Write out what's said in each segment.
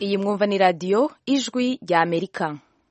Iyi mwumva ni radiyo ijwi rya Amerika.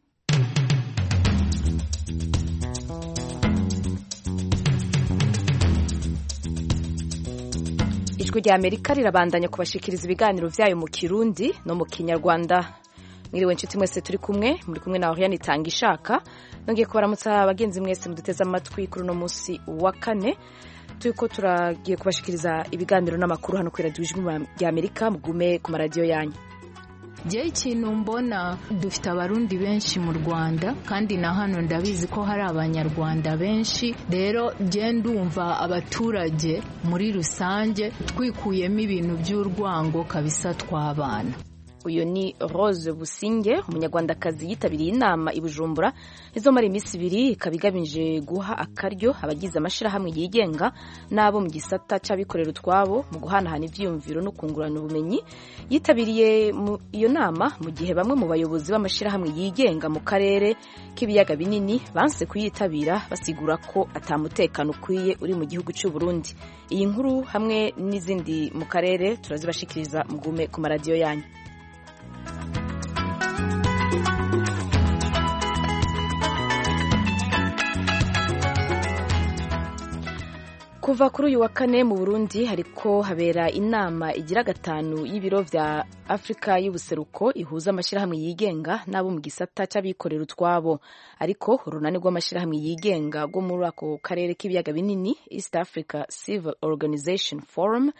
Ijwi rya Amerika rirabandanya kubashikiriza ibiganiro vyayo mu Kirundi no mu Kinyarwanda. Mwiriwe nshuti mwese turi kumwe, muri kumwe na Oriane Itangishaka. Nongeye kubaramutsa abagenzi mwese muduteze amatwi kuri uno musi wa kane. Turiko turagiye kubashikiriza ibiganiro n'amakuru hano kuri radiyo ijwi rya Amerika, mugume ku maradiyo yanyu. Je ikintu mbona dufite abarundi benshi mu Rwanda kandi na hano ndabizi ko hari abanyarwanda benshi, rero je ndumva abaturage muri rusange twikuyemo ibintu by'urwango kabisa twabana. Uyo ni Rose Businge, umunyarwandakazi yitabiriye inama i Bujumbura izomara iminsi ibiri, ikabigabije guha akaryo abagize amashirahamwe yigenga n'abo mu gisata c'abikorera utwabo mu guhanahana ivyiyumviro no kungurana ubumenyi. Yitabiriye iyo nama mu gihe bamwe mu bayobozi b'amashirahamwe yigenga mu karere k'ibiyaga binini banse kuyitabira, basigura ko atamutekano ukwiye uri mu gihugu cy'u Burundi. Iyi nkuru hamwe n'izindi mu karere turazibashikiriza mugume ku maradiyo yanyu. Kuva kuri uyu wa kane mu Burundi hariko habera inama igira gatanu y'ibiro vya Afrika y'ubuseruko ihuza amashirahamwe yigenga n'abo mu gisata c'abikorera utwabo. Ariko urunani rw'amashirahamwe yigenga rwo muri ako karere k'ibiyaga binini, East Africa Civil Organization Forum,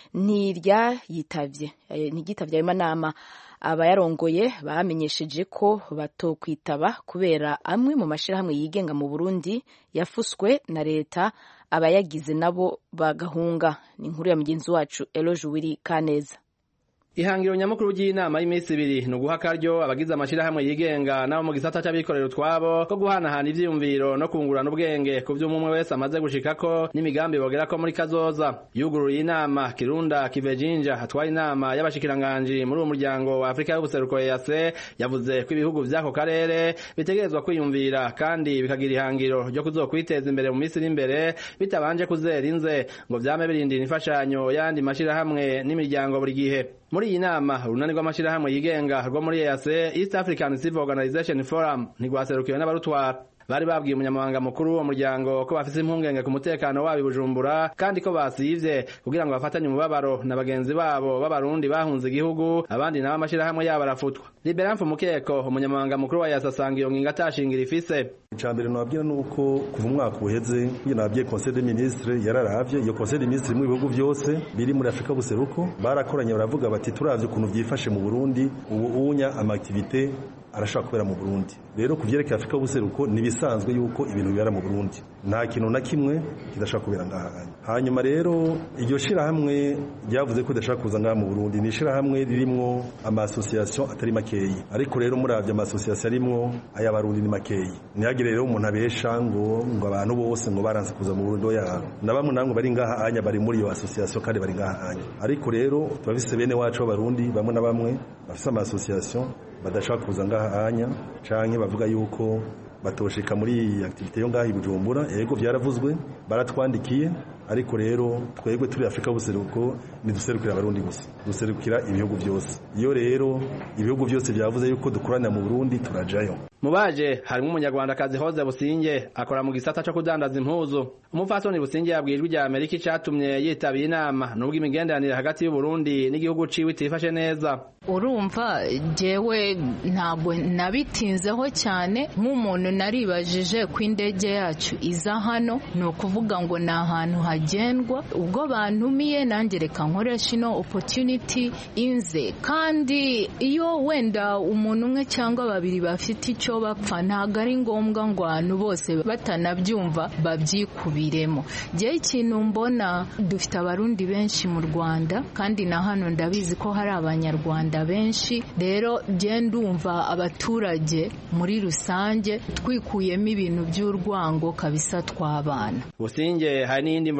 ntiryitavye ayo manama. Abayarongoye bamenyesheje ko batokwitaba kubera amwe mu mashirahamwe yigenga mu Burundi yafuswe na leta, abayagize nabo bagahunga. Ni inkuru ya mugenzi wacu Eloge Wiri Kaneza. Ihangiro nyamukuru ry'inama y'imisi ibiri no guha akaryo abagize amashirahamwe yigenga nabo mu gisata c'abikorera utwabo ko guhanahana ivyiyumviro no kungurana ubwenge ku vy'umwe wese amaze gushikako n'imigambi bogerako muri kazoza. Yuguruye inama Kirunda Kivejinja hatwaye inama y'abashikiranganji muri uwo muryango wa Afrika y'ubuseruko EAC, yavuze ko ibihugu vy'ako karere bitegerezwa kwiyumvira kandi bikagira ihangiro ryo kuzokwiteza imbere mu misi iri imbere bitabanje kuzera inze ngo vyame birindira imfashanyo yandi mashirahamwe n'imiryango buri gihe. Muri iyi nama urunani rw'amashirahamwe yigenga rwo muri EAC, East African Civil Organization Forum, ntigwaserukiwe n'abarutwara. Bari babwiye umunyamabanga mukuru wa muryango ko bafise impungenge ku mutekano wabo i Bujumbura kandi ko basivye kugira ngo bafatanye umubabaro na bagenzi babo b'abarundi bahunze igihugu, abandi nabo amashirahamwe yabo arafutwa. Liberan Mukeko, umunyamabanga mukuru wa EAC, asanga iyo ngingo atashingira ifise. Icambere nababwira nuko kuva umwaka uheze nababwiye Conseil des Ministres yararavye, iyo Conseil des Ministres mu bihugu byose biri muri Afrika buseruko barakoranye baravuga bati turavye ukuntu vyifashe mu Burundi, ubu unya amaaktivite arashaka kubera mu Burundi. Rero kuvyerekeye Afrika buseruko nibisanzwe yuko ibintu bibera mu Burundi, nta kintu na kimwe kidashaka kubera ngaha. Hanyuma rero iryo shirahamwe ryavuze ko dashaka kuza ngaha mu Burundi, ni shirahamwe ririmwo ama association atari makeyi, ariko rero muravye ama association arimwo ay'abarundi ni makeyi. Ntihagire rero umuntu abesha ngo abantu bose ngo baranze kuza mu Burundi ya na bamwe namwe bari ngaha anya bari muri iyo association kandi bari ngaha anya. Ariko rero tubafise bene wacu b'abarundi bamwe na bamwe bafise ama association badashaka kuza ngaha anya canke bavuga yuko batoshika muri activité yo ngaha i Bujumbura. Yego vyaravuzwe, baratwandikiye, ariko rero twebwe turi Afrika buseruko niduserukira abarundi gusa, duserukira ibihugu byose. Iyo rero ibihugu byose byavuze yuko dukorana mu Burundi turajayo. Mubaje harimo umunyarwandakazi Rose Businge akora mu gisata cyo kudandaza impuzu. Umupfasoni Businge yabwiye ijwi rya Amerika icatumye yitabira inama nubwo imigenderanire hagati y'u Burundi n'igihugu ciwe itifashe neza. Urumva jewe ntabwo nabitinzeho cyane, nk'umuntu naribajije ko indege yacu iza hano, ni ukuvuga ngo ni ahantu hagendwa, ubwo bantumiye nanjye reka nkoresha ino opportunity inze. Kandi iyo wenda umuntu umwe cyangwa babiri bafite icyo bapfa, ntabwo ari ngombwa ngo abantu bose batanabyumva babyikubiremo. Jewe ikintu mbona dufite abarundi benshi mu Rwanda kandi na hano ndabizi ko hari abanyarwanda benshi, rero je ndumva abaturage muri rusange twikuyemo ibintu by'urwango kabisa twabana. Businge hari n'indi mvo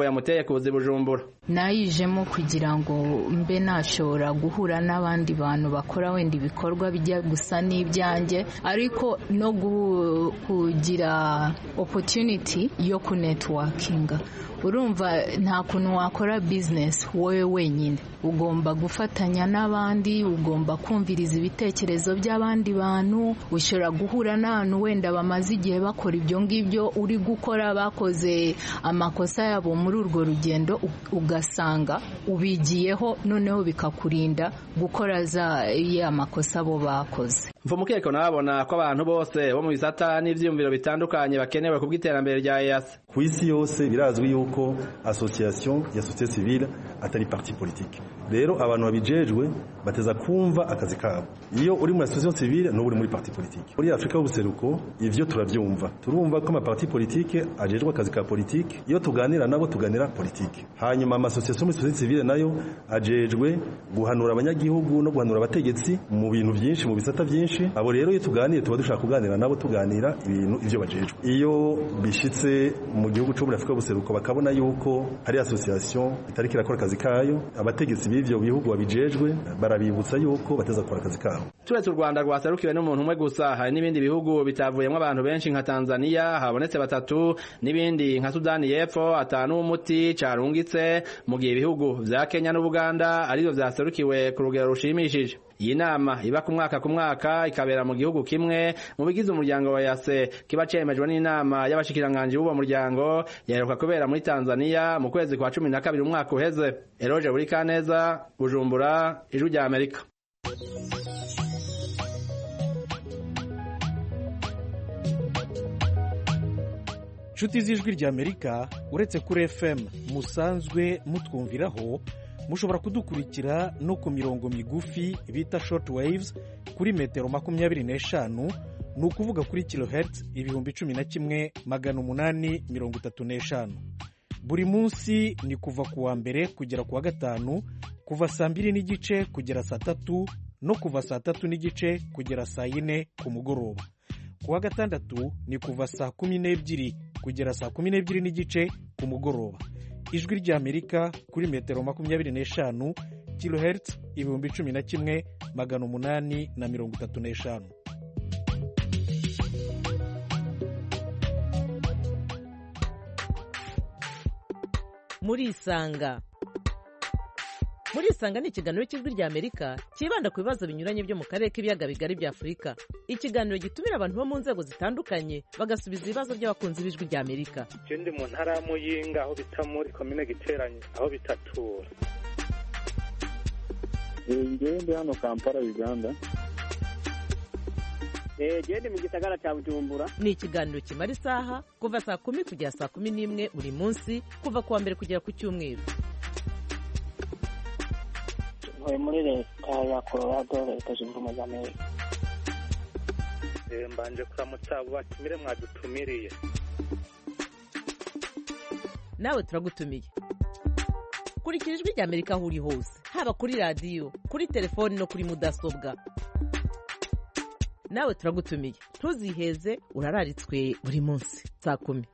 imvo yamuteye kuza Bujumbura. Nayijemo kugira ngo mbe nashobora guhura n'abandi bantu bakora wenda ibikorwa bijya gusa n'ibyanjye, ariko no kugira opportunity yo kunetworkinga. Urumva nta kuntu wakora business wowe wenyine, ugomba gufatanya n'abandi, ugomba kumviriza ibitekerezo by'abandi bantu, ushobora guhura n'abantu wenda bamaze igihe bakora ibyo ngibyo uri gukora, bakoze amakosa yabo muri urwo rugendo, ugasanga ubigiyeho, noneho bikakurinda gukora ya makosa bo bakoze. Mfumukeko nabona ko abantu bose bo mu bisata n'ivyumviro bitandukanye bakenewe ku bw'iterambere rya EAC. Ku isi yose birazwi yuko association ya société civile atari parti politique. Rero abantu babijejwe bateza kumva akazi kabo. Iyo uri muri association civile no uri muri parti politique. Muri Afrika y'ubuseruko ivyo turavyumva. Turumva ko ama parti politique ajejwe akazi ka politique. Iyo tuganira nabo tuganira politique. Hanyuma ama association muri société civile nayo ajejwe guhanura abanyagihugu no guhanura abategetsi mu bintu byinshi, mu bisata byinshi. Abo rero iyo tuganire tuba dushaka kuganira nabo tuganira ibintu ivyo bajejwe. Iyo bishitse mu gihugu cyo muri Afrika y'ubuseruko bakabona yuko hari association itariki irakora akazi kayo, abategetsi b'ivyo bihugu babijejwe barabibutsa yuko bateza gukora akazi kabo. Turetse u Rwanda rwaserukiwe n'umuntu umwe gusa, hari n'ibindi bihugu bitavuyemo abantu benshi nka Tanzania habonetse 3, n'ibindi nka Sudani y'Epfo 5 umuti carungitse, mu gihe ibihugu vya Kenya n'Ubuganda arizo vyaserukiwe ku rugero rushimishije. Iyi nama iba ku mwaka ikabera mu gihugu kimwe mu bigize umuryango wa EAC, kiba cemejwe n'inama y'abashikiranganje b'uwo muryango yaheruka kubera muri Tanzania mu kwezi kwa 12 umwaka uheze. Eroje Burikaneza, Bujumbura, Ijwi rya Amerika. Nshuti z'Ijwi rya Amerika, uretse kuri FM musanzwe mutwumviraho, mushobora kudukurikira no ku mirongo migufi bita short waves kuri metero 25, ni ukuvuga kuri kilohertz 11,835. Buri munsi ni kuva ku wa mbere kugera ku wa gatanu, kuva saa 2:30 kugera saa 3, no kuva saa 3:30 kugera saa 4 ku mugoroba. Ku wa gatandatu ni kuva saa 12 kugera saa 12:30 ku mugoroba. Ijwi rya Amerika kuri metero 25 kilohertz 11,835. Murisanga ni ikiganiro cy'Ijwi rya Amerika kibanda ku bibazo binyuranye byo mu karere k'ibiyaga bigari bya Afurika. Ikiganiro gitumira abantu bo mu nzego zitandukanye bagasubiza ibibazo by'abakunzi b'Ijwi rya Amerika. Ndi mu ntara ya Muyinga aho bita muri commune Giteranye aho bitatura. Ngende hano Kampala Uganda. Gende mu gisagara cya Bujumbura. Ni ikiganiro kimara isaha kuva saa 10 kugera saa 11 buri munsi, kuva ku wa mbere kugera ku cyumweru. Muri leta ya Colorado, Leta Zunze Ubumwe za Amerika. Mbanje kuramutsa batumire mwadutumiriye. Nawe turagutumiye. Kurikira Ijwi rya Amerika aho uri hose, haba kuri radio, kuri telefone no kuri mudasobwa. Nawe turagutumiye, ntuziheze, urararitswe buri munsi saa 10.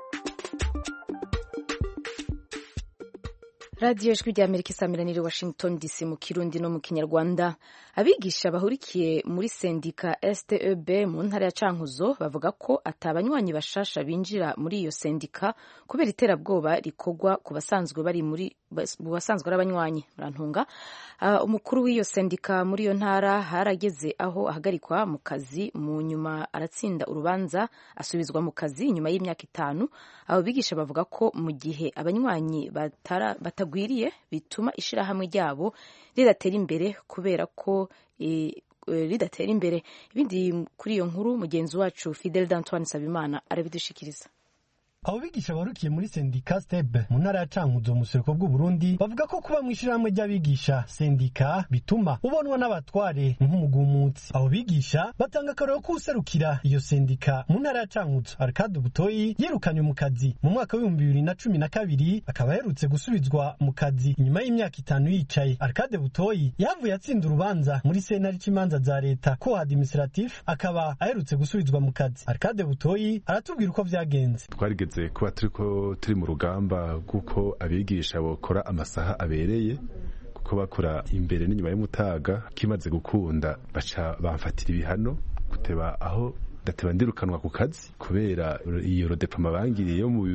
Radio Ijwi rya Amerika isamiraniye Washington DC mu Kirundi no mu Kinyarwanda. Abigisha bahurikiye muri sendika STEB mu ntara ya Cankuzo bavuga ko atabanywanyi bashasha binjira muri iyo sendika kubera iterabwoba rikogwa ku basanzwe bari muri basanzwe ari abanywanyi. Murantunga umukuru w'iyo sendika muri iyo ntara harageze aho ahagarikwa mu kazi, mu nyuma aratsinda urubanza asubizwa mu kazi nyuma y'imyaka 5. Abo bigisha bavuga ko mu gihe abanywanyi batagwiriye bituma ishirahamwe ryabo ridatera imbere kubera ko ridatera imbere. Ibindi kuri iyo nkuru mugenzi wacu Fidel D'Antoine Sabimana arabidushikiriza. Abo bigisha barukiye muri sendika STEB mu ntara ya Cankuzo mu Buseruko bw'u Burundi bavuga ko kuba mu ishirahamwe ry'abigisha sendika bituma ubonwa n'abatware nk'umugumutsi. Abo bigisha batanga akarero ko userukira iyo sendika mu ntara ya Cankuzo, Arcade Butoyi, yirukanywe mu kazi mu mwaka wa 2012 akaba aherutse gusubizwa mu kazi inyuma y'imyaka 5 yicaye. Arcade Butoyi yavuye atsinda urubanza muri sentare c'imanza za leta ko administratif akaba aherutse gusubizwa mu kazi. Arcade Butoyi aratubwira uko vyagenze. hageze kuba turi mu rugamba kuko abigisha bokora amasaha abereye kuko bakora imbere n'inyuma y'umutaga kimaze gukunda baca bamfatira ibihano guteba aho ndateba ndirukanwa ku kazi kubera iyo rodepama bangiriye yo mu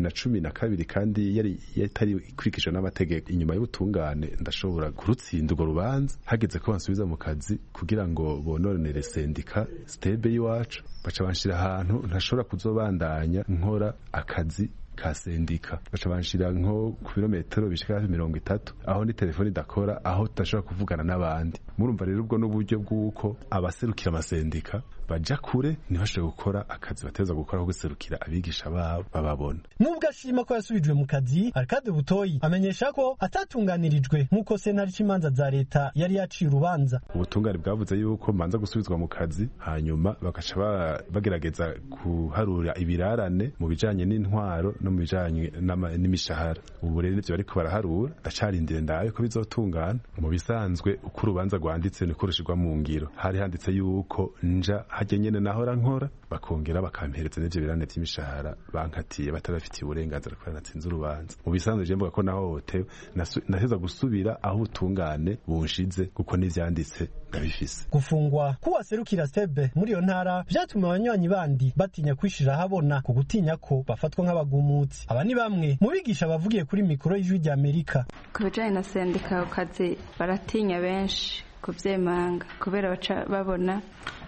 2012 kandi yari yatari ikurikije n'amategeko. Inyuma y'ubutungane ndashobora kurutsinda urwo rubanza hageze ko bansubiza mu kazi kugira ngo bononere sendika stebe y'iwacu baca banshira ahantu ntashobora kuzobandanya nkora akazi ka sendika baca banshira nko ku birometero bishika 30 aho ni telefone idakora aho tutashobora kuvugana n'abandi. Murumva rero ubwo n'uburyo bw'uko abaserukira amasendika baja kure ntibashobora gukora akazi bateza gukora ko guserukira abigisha babo bababona. Nubwo ashima ko yasubijwe mu kazi, Arcade Butoyi amenyesha ko atatunganirijwe nk'uko sentare c'imanza za leta yari yaciye urubanza. Ubutungane bwavuze yuko manza gusubizwa mu kazi hanyuma bagaca bagerageza kuharura ibirarane mu bijanye n'intwaro no mu bijanye n'imishahara. Ubu rero ivyo bariko baraharura ndacarindire ndaye ko bizotungana. Mu bisanzwe uko urubanza rwanditse niko rushirwa mu ngiro. Hari handitse yuko nja hajye nyene nahora nkora bakongera bakampereza n'ivyo birane vy'imishahara bankatiye batarafitiye uburenganzira ko natsinze urubanza. Mu bisanzwe je mvuga ko naho hotewe naheza gusubira aho ubutungane bunshize kuko n'ivyanditse ndabifise. Gufungwa kuwaserukira stebe muri iyo ntara vyatumye abanywanyi bandi batinya kwishira habona ku gutinya ko bafatwa nk'abagumutsi. Aba ni bamwe mu bigisha bavugiye kuri mikoro y'Ijwi ry'Amerika. Ku bijanye na sendika kazi baratinya benshi kuvyemanga kubera baca babona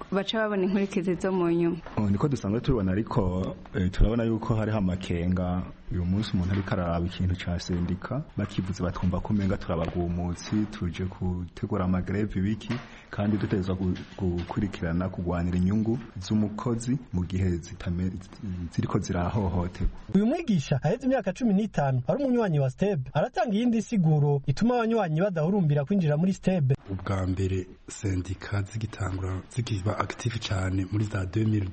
inkurikizi zo mu nyuma. Niko dusanzwe tubibona ariko turabona yuko hariho amakenga. Uyu munsi umuntu ariko araraba ikintu ca sendika bakivuze batwumva ko umenga turabagumutsi tuje gutegura amagreve biki kandi dutezwa gukurikirana kugwanira inyungu z'umukozi mu gihe ziriko zirahohoterwa. Uyu mwigisha aheze imyaka 15 ari umunywanyi wa stebe aratanga iyindi siguro ituma abanywanyi badahurumbira kwinjira muri stebe. Ubwa mbere sendika zigitangura zikiba active cyane muri za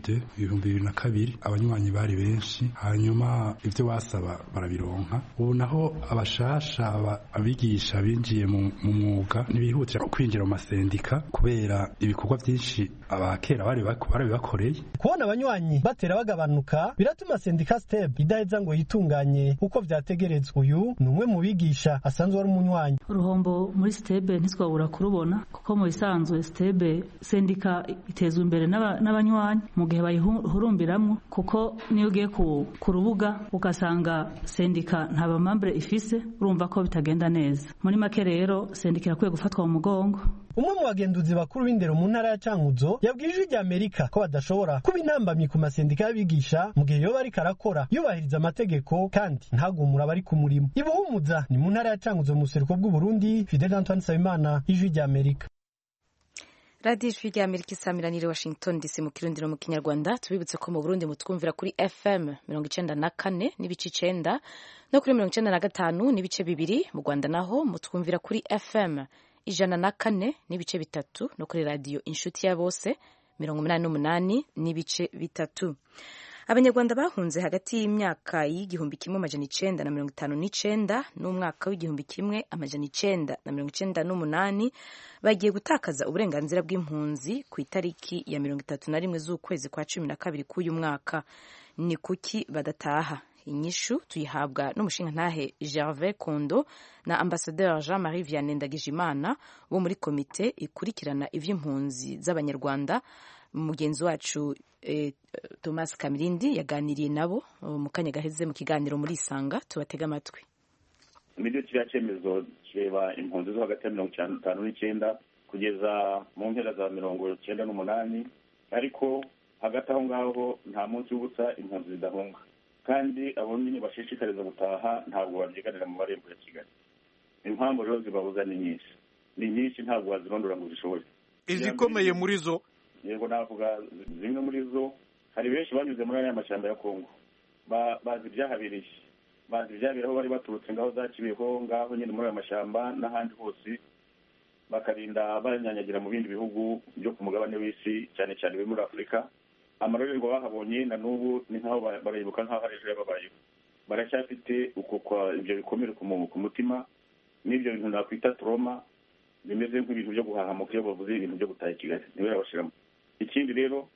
2002 abanywanyi bari benshi hanyuma ivyo basaba barabironka. Ubu naho abashasha abigisha binjiye mu mwuga ntibihutira kwinjira mu masendika kubera ibikorwa byinshi abakera bari bakoreye. Kubona abanywanyi batera bagabanuka biratuma sendika stebe idaheza ngo yitunganye uko vyategerezwa. Uyu ni umwe mu bigisha asanzwe ari umunywanyi. Uruhombo muri stebe ntitwabura kurubona kuko mu bisanzwe stebe sendika itezwe imbere n'abanywanyi mu gihe bayihurumbiramwo, kuko niyo ugiye ku rubuga ugasanga sendika nta bamambure ifise urumva ko bitagenda neza. Muri make rero sendika irakwiye gufatwa mu mugongo. Umwe mu bagenduzi bakuru b'indero mu ntara ya Cankuzo yabwiye Ijwi ry'Amerika ko badashobora kuba intambamyi ku masendika y'abigisha mu gihe yoba ariko arakora yubahiriza amategeko kandi ntagumura abari ku murimo. Ibuhumuza ni mu ntara ya Cankuzo mu buseruko bw'u Burundi. Fidel Antoine Nsabimana, Ijwi ry'Amerika. Radio Ijwi ry'Amerika isamiranire Washington DC mu kirundiro mu Kinyarwanda. Tubibutse ko mu Burundi mutwumvira kuri FM 94 n'ibice 9 no kuri 95 n'ibice 2. Mu Rwanda naho mutwumvira kuri FM 104 n'ibice 3 no kuri radio Inshuti ya Bose 88 n'ibice 3. Abanyarwanda bahunze hagati y'imyaka y'igihumbi kimwe amajana 959 n'umwaka w'igihumbi kimwe amajana 998 bagiye gutakaza uburenganzira bw'impunzi ku itariki ya 31 z'ukwezi kwa 12 k'uyu mwaka. Ni kuki badataha? Inyishu tuyihabwa n'umushingantahe Gervais Kondo na Ambassadeur Jean-Marie Vianney Ndagijimana wo muri komite ikurikirana ivy'impunzi z'abanyarwanda. Mugenzi wacu Thomas Kamirindi yaganiriye nabo mu kanya gaheze mu kiganiro muri Isanga. Tubatega amatwi. Ibyo kiriya cyemezo kireba impunzi zo hagati ya 59 kugeza mu mpera za 98, ariko hagati aho ngaho nta munsi w'ubusa impunzi zidahunga, kandi abo nyine bashishikariza gutaha ntabwo babyiganira mu marembo ya Kigali. Impamvu rero zibabuza ni nyinshi ntabwo wazirondora ngo zishobore. Izikomeye muri zo, yego navuga zimwe muri zo, hari benshi banyuze muri aya mashyamba ya Kongo bazi ibyahabereye, bazi ibyaberaho bari baturutse ngaho za Kibeho ngaho nyine muri aya mashyamba n'ahandi hose, bakarinda banyanyagira mu bindi bihugu byo ku mugabane w'isi cyane cyane biri muri Afurika. Amarorerwa bahabonye na n'ubu ni nkaho barayibuka nkaho ari ejo yababayeho. Baracyafite uko ibyo bikomere ku mutima n'ibyo bintu nakwita trauma bimeze nk'ibintu byo guhahamuka iyo bavuze ibintu byo gutaha Kigali niwe yabashiramo. Ikindi rero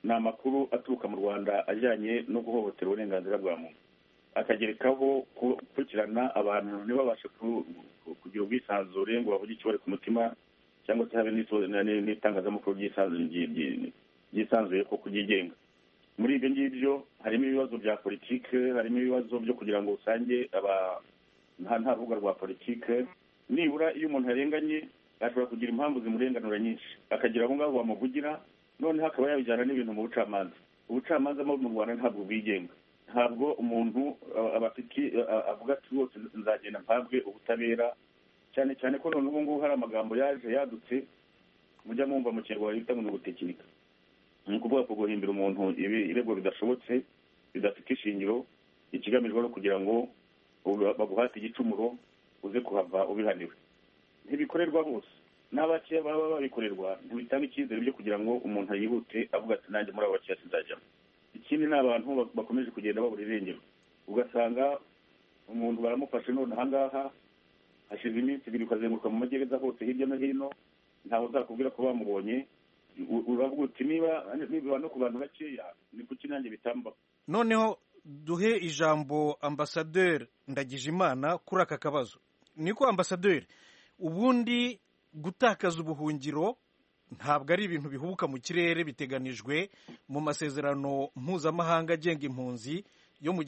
ni amakuru aturuka mu Rwanda ajyanye no guhohotera uburenganzira bwa muntu, akagerekaho gukurikirana abantu ntibabashe kugira ubwisanzure ngo bavuge icyo bari ku mutima, cyangwa se habe n'itangazamakuru ryisanzuye ko kubyigenga. Muri ibyo ngibyo harimo ibibazo bya politike, harimo ibibazo byo kugira ngo usange nta rubuga rwa politike. Nibura iyo umuntu yarenganye ashobora kugira impamvu zimurenganura nyinshi, akagira abo ngabo bamuvugira, noneho akaba yabijyana n'ibintu mu bucamanza. Ubucamanza mu Rwanda ntabwo bwigenga, ntabwo umuntu avuga ati rwose nzagenda mpabwe ubutabera, cyane cyane ko none ubu ngubu hari amagambo yadutse mujya mwumva mu Kinyarwanda bita ngo ni ugutekinika. Ni ukuvuga ko guhimbira umuntu ibirego bidashobotse, bidafite ishingiro, ikigamijwe no kugira ngo baguhate igicumuro uze kuhava ubihaniwe. Ntibikorerwa bose, n'abakeya baba babikorerwa ntibitanga icyizere byo kugira ngo umuntu yihute avuga ati nanjye muri abo bakeya sinzajyamo. Ikindi ni abantu bakomeje kugenda babura irengero, ugasanga umuntu baramufashe none ahangaha hashize iminsi ibiri ukazenguruka mu magereza hose hirya no hino, ntawe uzakubwira ko bamubonye. Uravuga uti niba no ku bantu bakeya ni kuki nanjye bitambaho. Noneho duhe ijambo Ambasaderi Ndagijimana kuri aka kabazo. Niko Ambasaderi, ubundi gutakaza ubuhungiro ntabwo ari ibintu bihubuka mu kirere, biteganijwe mu masezerano mpuzamahanga agenga impunzi yo mu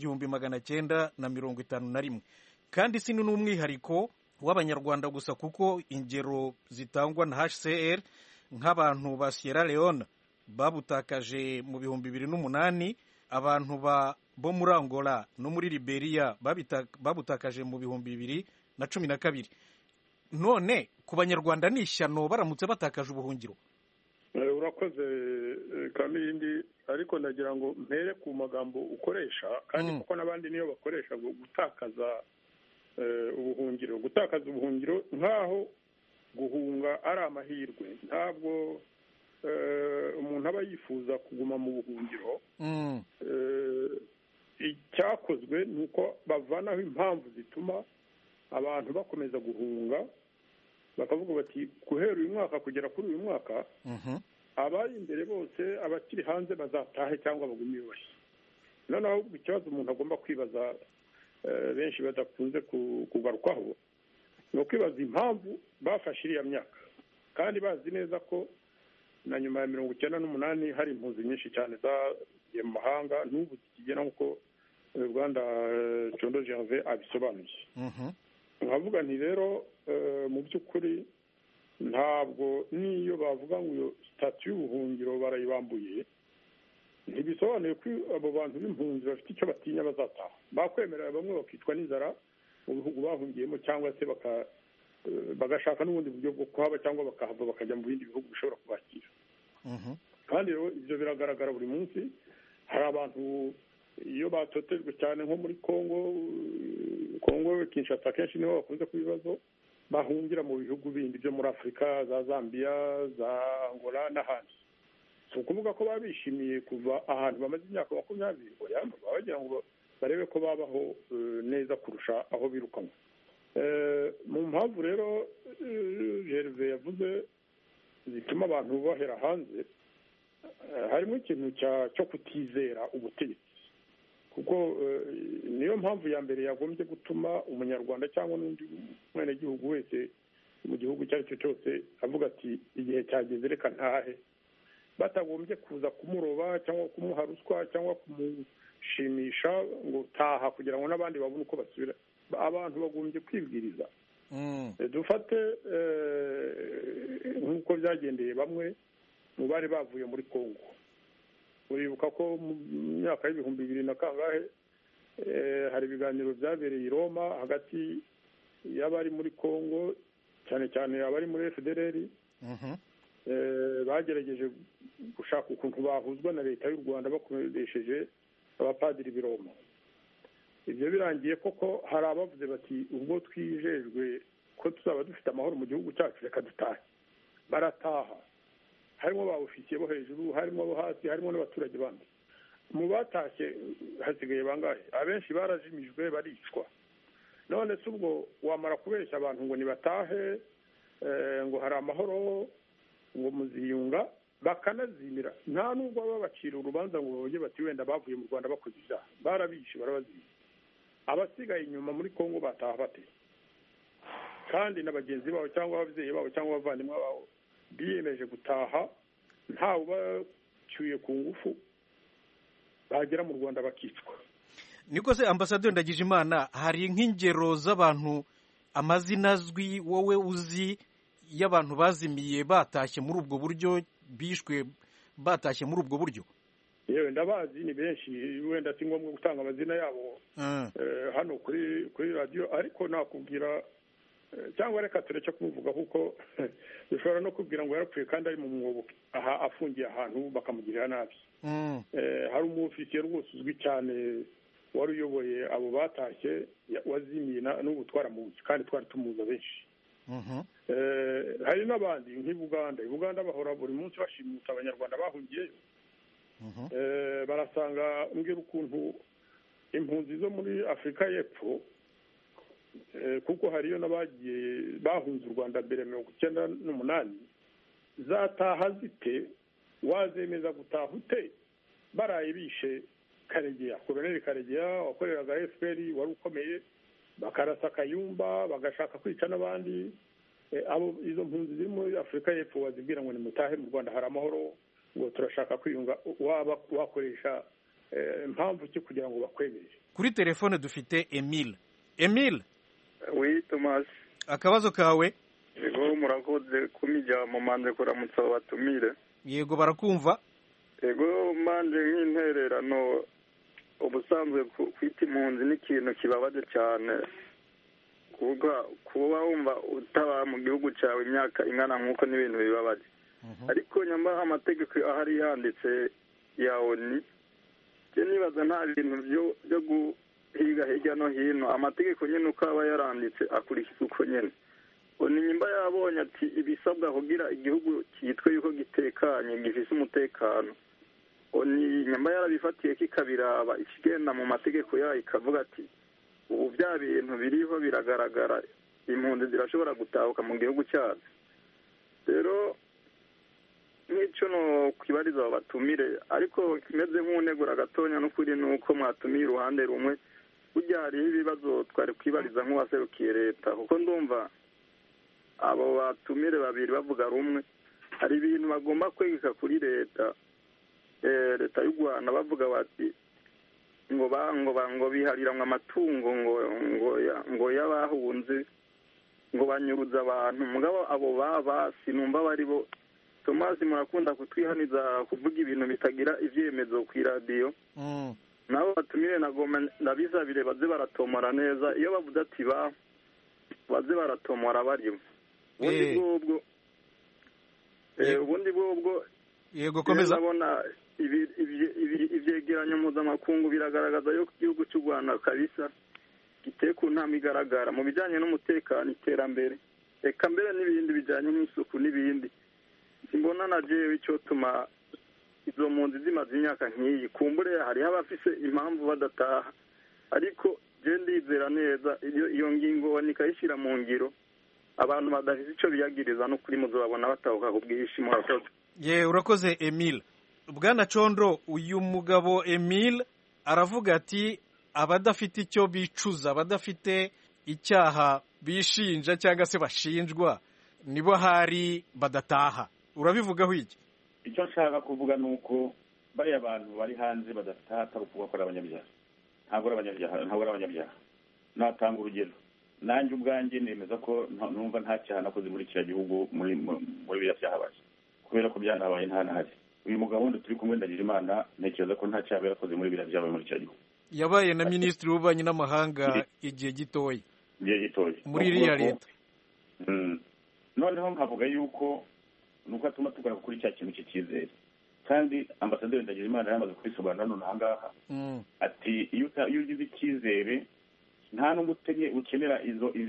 1951, kandi si n'umwihariko w'Abanyarwanda gusa, kuko ingero zitangwa na HCR nk'abantu ba Sierra Leone babutakaje mu 2008, abantu bo muri Angola no muri Liberia babutakaje mu 2012. None ku Banyarwanda ni ishyano baramutse batakaje ubuhungiro. Urakoze Kamilindi, ariko ndagira ngo mpere ku magambo ukoresha, kandi kuko n'abandi niyo bakoresha gutakaza ubuhungiro. Gutakaza ubuhungiro nk'aho guhunga ari amahirwe. Ntabwo umuntu aba yifuza kuguma mu buhungiro. Icyakozwe ni uko bavanaho impamvu zituma abantu bakomeza guhunga, bakavuga bati guhera uyu mwaka kugera kuri uyu mwaka abari imbere bose, abakiri hanze bazatahe cyangwa bagume bashya. Noneho ikibazo umuntu agomba kwibaza, benshi badakunze kugarukaho, ni ukwibaza impamvu bafashe iriya myaka, kandi bazi neza ko na nyuma ya 1998 hari impunzi nyinshi cyane zagiye mu mahanga, n'ubu kigena nk'uko Rwanda Condo Gervais abisobanuye. Nkavuga nti rero mu by'ukuri ntabwo niyo bavuga ngo iyo statu y'ubuhungiro barayibambuye, ntibisobanuye ko abo bantu b'impunzi bafite icyo batinya bazataha. Bakwemerera bamwe bakicwa n'inzara mu bihugu bahungiyemo, cyangwa se bagashaka n'ubundi buryo bwo kuhaba, cyangwa bakahava bakajya mu bindi bihugu bishobora kubakira. Kandi rero ibyo biragaragara buri munsi. Hari abantu iyo batotejwe cyane nko muri Kongo Kinshasa, kenshi niho bakunze ku bibazo, bahungira mu bihugu bindi byo muri Afurika, za Zambia, za Angola n'ahandi. Si ukuvuga ko baba bishimiye kuva ahantu bamaze imyaka 20, baba bagira ngo barebe ko babaho neza kurusha aho birukanwa. Mu mpamvu rero Gervais yavuze zituma abantu bahera hanze, harimo ikintu cyo kutizera ubutegetsi, kuko niyo mpamvu ya mbere yagombye gutuma umunyarwanda cyangwa n'undi mwenegihugu wese mu gihugu icyo ari cyo cyose avuga ati igihe cyageze reka ntahe, batagombye kuza kumuroba cyangwa kumuha ruswa cyangwa kumushimisha ngo taha kugira ngo n'abandi babone uko basubira. Abantu bagombye kwibwiriza. Dufate nk'uko byagendeye bamwe mu bari bavuye muri Kongo. Uribuka ko mu myaka y'ibihumbi 2000 na kangahe hari ibiganiro byabereye i Roma hagati y'abari muri Kongo, cyane cyane abari muri FDLR, bagerageje gushaka ukuntu bahuzwa na leta y'u Rwanda bakoresheje abapadiri b'i Roma. Ibyo birangiye koko hari abavuze bati ubwo twijejwe ko tuzaba dufite amahoro mu gihugu cyacu reka dutahe. Barataha, harimo ba ofisiye bo hejuru, harimo abo hasi, harimo n'abaturage bandi. Mu batashye hasigaye bangahe? Abenshi barajimijwe baricwa. None se ubwo wamara kubeshya abantu ngo nibatahe, ngo hari amahoro, ngo muziyunga, bakanazimira nta nubwo baba bacira urubanza ngo bavuge bati wenda bavuye mu Rwanda bakoze ibyaha barabishe barabazimira abasigaye inyuma muri Kongo bataha bate kandi na bagenzi babo cyangwa ababyeyi babo cyangwa abavandimwe babo biyemeje gutaha ntawe ubacyuye ku ngufu bagera mu Rwanda bakicwa. Niko se Ambasaderi Ndagijimana, hari nk'ingero z'abantu amazina azwi wowe uzi y'abantu bazimiye batashye muri ubwo buryo, bishwe batashye muri ubwo buryo? Yewe ndabazi ni benshi, wenda si ngombwa gutanga amazina yabo hano kuri radio, ariko nakubwira cyangwa reka tureke kumuvuga kuko bishobora no kubwira ngo yarapfuye kandi ari mu mwobo aha afungiye ahantu bakamugirira nabi. Hari umufisiye rwose uzwi cyane wari uyoboye abo batashye wazimiye n'ubu twaramuzi kandi twari tumuza benshi. Hari n'abandi nk'i Buganda bahora buri munsi bashimuta abanyarwanda bahungiyeyo. Barasanga mbwira ukuntu impunzi zo muri Afurika y'Epfo kuko hariyo n'abagiye bahunze u Rwanda mbere 1998 zataha zite wazemeza gutaha ute baraye bishe Karegeya, Colonel Karegeya wakoreraga FPR wari ukomeye, bakarasa Kayumba bagashaka kwica n'abandi. Abo izo mpunzi ziri muri Afurika y'Epfo wazibwira ngo ni mutahe mu Rwanda hari amahoro, ngo turashaka kwiyunga, waba wakoresha impamvu ki kugira ngo bakwemere? Kuri telefone dufite Emile. Oui, Thomas. Akabazo kawe? Yego, murakoze kumijya mu mande kuramutsa batumire. Yego, barakumva. Yego, mande nk'intererano ubusanzwe kwita impunzi n'ikintu kibabaje cyane, kuba wumva utaba mu gihugu cyawe imyaka ingana nk'uko n'ibintu bibabaje. Ariko nyamara amategeko ahari yanditse ya ONU, je nibaza nta bintu byo guhiga hirya no hino, amategeko nyine uko aba yaranditse akurikizwa uko nyine. ONU nyimba yabonye ati ibisabwa kugira igihugu cyitwe yuko gitekanye gifise umutekano, ONU nyamba yarabifatiye kikabiraba ikigenda mu mategeko yayo ikavuga ati ubu bya bintu biriho biragaragara, impunzi zirashobora gutahuka mu gihugu cyazo. Rero n'icyo no kwibariza abatumire, ariko kimeze nk'unegura gatonya n'ukuri nuko mwatumiye uruhande rumwe, burya hariho ibibazo twari kwibariza nk'uwaserukiye leta, kuko ndumva abo batumire babiri bavuga rumwe. Hari ibintu bagomba kwegeka kuri leta y'u Rwanda bavuga bati ngo bihariranwa amatungo ngo y'abahunze, ngo banyuruza abantu, mugabo abo baba sinumva bari bo. Thomas, murakunda kutwihaniza kuvuga ibintu bitagira ivyemezo ku radio. Nabo batumire nagoma ndabizabire baze baratomora neza, iyo bavuze ati baze baratomora barimo. Ubundi bwobwo yego komeza. Ndabona ivyegeranyo mpuzamakungu biragaragaza yuko igihugu cy'u Rwanda kabisa giteye ku ntambwe igaragara mu bijyanye n'umutekano, iterambere, eka mbere n'ibindi bijyanye n'isuku n'ibindi. Simbona na jewe icyo tuma izo mpunzi zimaze imyaka nk'iyi, kumbure hariho abafise impamvu badataha, ariko je ndizera neza iyo ngingo nikayishyira mu ngiro, abantu badafite icyo biyagiriza no kuri muzo babona batahuka ku bwinshi. Murakoze. Urakoze Emile. Bwana Condo, uyu mugabo Emile aravuga ati abadafite icyo bicuza, abadafite icyaha bishinja cyangwa se bashinjwa nibo hari badataha. Urabivugaho iki? Icyo nshaka kuvuga nuko bariya abantu bari hanze badataha atari ukuvuga ko ari abanyabyaha. Ntabwo ari abanyabyaha. Natanga urugero. Nanjye ubwanjye nemeza ko numva nta cyaha nakoze muri kiriya gihugu muri biriya byahabaye, kubera ko byanabaye nta nahari. Uyu mugabo wundi turi kumwe Ndagijimana ntekereza ko nta cyaha yarakoze muri biriya byabaye muri kiriya gihugu. Yabaye na minisitiri w'ububanyi n'amahanga igihe gitoya muri iriya leta. Noneho nkavuga yuko nuko atuma tugana kuri cya kintu cy'icyizere, kandi Ambasaderi Ndagijimana yamaze kubisobanura none aha ngaha ati iyo ugize icyizere nta n'umutenye ukenera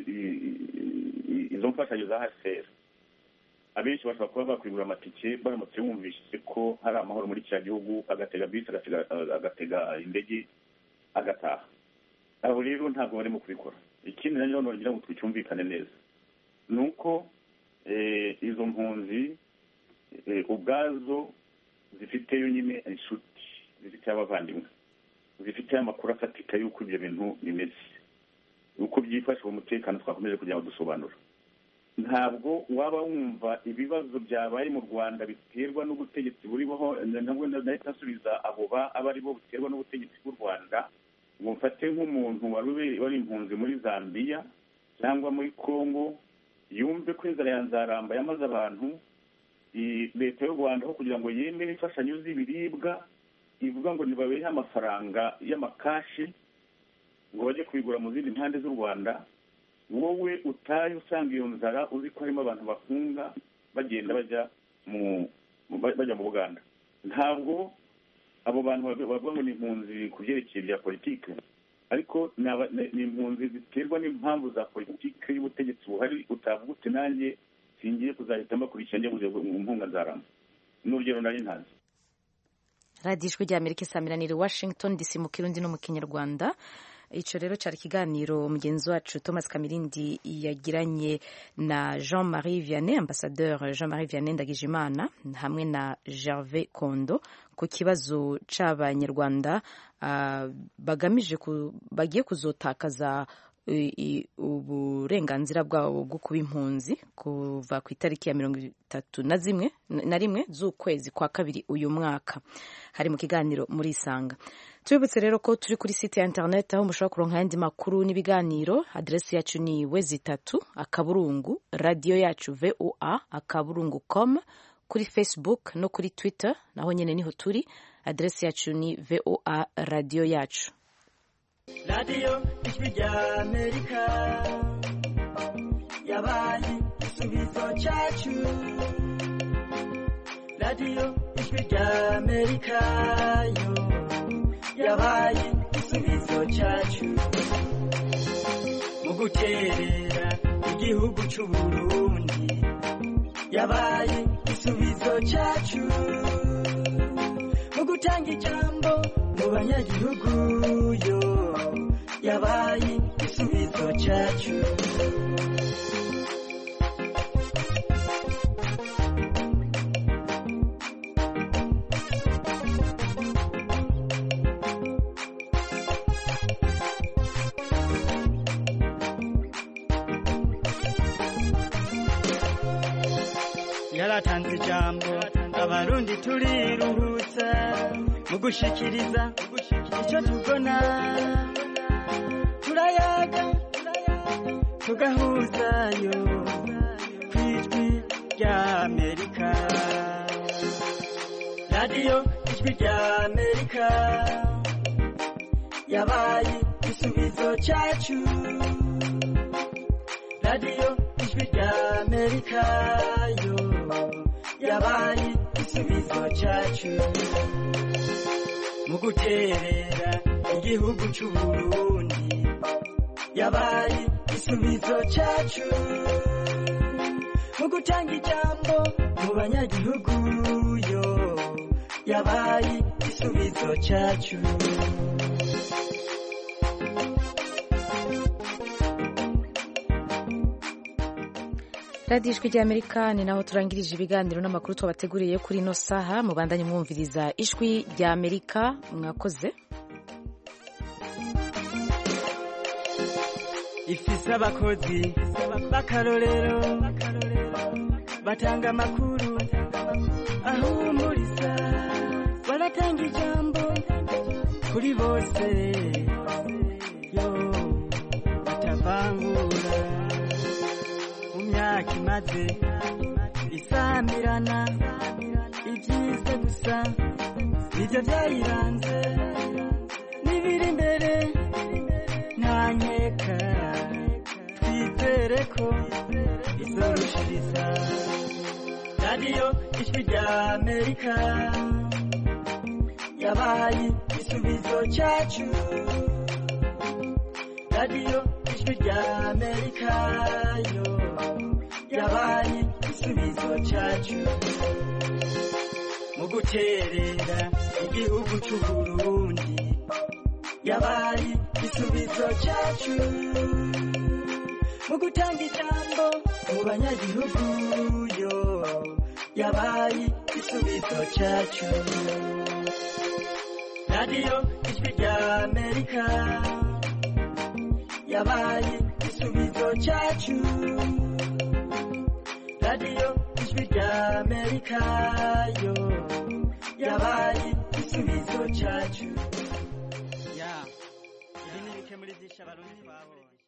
izo mfashanyo za HCR. Abenshi bashobora kuba bakwigura amatike baramutse bumvise ko hari amahoro muri kiriya gihugu, agatega bisi agatega indege agataha. Abo rero ntabwo barimo kubikora. Ikindi nanone ngira ngo tucyumvikane neza nuko izo mpunzi ubwazo zifiteyo nyine inshuti, zifite abavandimwe, zifite amakuru afatika y'uko ibyo bintu bimeze, uko byifashe mu mutekano twakomeje kugira ngo dusobanura. Ntabwo waba wumva ibibazo byabaye mu Rwanda biterwa n'ubutegetsi buriho, nabwo ndahita asubiza abo aba ari bo biterwa n'ubutegetsi bw'u Rwanda, ngo mfate nk'umuntu wari impunzi muri Zambia cyangwa muri Congo yumve ko inzara ya Nzaramba yamaze abantu, leta y'u Rwanda aho kugira ngo yemere imfashanyo z'ibiribwa ivuga ngo nibabehe amafaranga y'amakashi ngo bajye kubigura mu zindi mpande z'u Rwanda, wowe utaye usanga iyo nzara uzi ko harimo abantu bafunga bagenda bajya mu Buganda. Ntabwo abo bantu bavuga ngo ni impunzi ku byerekeye bya politike, ariko ni impunzi ziterwa n'impamvu za politike y'ubutegetsi buhari. Utavuga uti nanjye singiye kuzahita mbakurikira njye mu mpunga Nzaramba, n'urugero nari ntazi. radiyo ijwi ry'Amerika isamiraniye Washington DC mu Kirundi no mu Kinyarwanda. Ico rero cyari ikiganiro mugenzi wacu Thomas Kamirindi yagiranye na Jean-Marie Vianney, ambassadeur Jean-Marie Vianney Ndagijimana hamwe na Gervais Kondo ku kibazo c'abanyarwanda bagiye kuzotakaza uburenganzira bwabo bwo kuba impunzi kuva ku itariki ya 31 z'ukwezi kwa kabiri uyu mwaka. Hari mu kiganiro muri Isanga. Tubibutse rero ko turi kuri site ya internet aho mushobora kuronka ayandi makuru n'ibiganiro. Adresi yacu ni wezi3 radio yacu voa.com, kuri Facebook no kuri Twitter naho nyene niho turi. Adresi yacu ni voa radio yacu. Radio ijwi ry'Amerika yabaye igisubizo cyacu. Radio ijwi ry'Amerika yo yabaye igisubizo cyacu mu guterera igihugu cy'u Burundi, yabaye igisubizo cyacu mu gutanga ijambo mu banyagihugu yo yabaye igisubizo cyacu. Yaratanze ijambo abarundi turiruhutsa mu gushikiriza icyo tubona, turayaga tugahuzayo kw'ijwi ry'Amerika. Radio ijwi ry'Amerika yabaye igisubizo cyacu. Radio ijwi ry'Amerika yo yabaye igisubizo cyacu mu guterera igihugu cy'u Burundi, yabaye igisubizo cyacu mu gutanga ijambo mu banyagihugu yo yabaye igisubizo cyacu. radiyo ijwi ry'Amerika ni naho turangirije ibiganiro n'amakuru twabateguriye kuri ino saha. Mubandanye mwumviriza ijwi ry'Amerika. Mwakoze. Ifise abakozi b'akarorero batanga amakuru ahumuriza, baratanga ijambo kuri bose yo batavangura. Mu myaka imaze isamirana, ibyiza gusa nibyo byayiranze, n'ibiri imbere nta nkeka, twizere ko izorushiriza. Radio ijwi ry'Amerika yabaye igisubizo cyacu. Radio ijwi ry'Amerika yo yabaye igisubizo cyacu mu guterera igihugu cy'u Burundi, yabaye igisubizo cyacu mu gutanga ijambo mu banyagihugu yo yabaye igisubizo cyacu. radiyo ijwi rya amerika yabaye igisubizo cyacu. radiyo ijwi rya amerika yo yabaye igisubizo cyacu. ibi ni bike muri byinshi abarundi twabonye.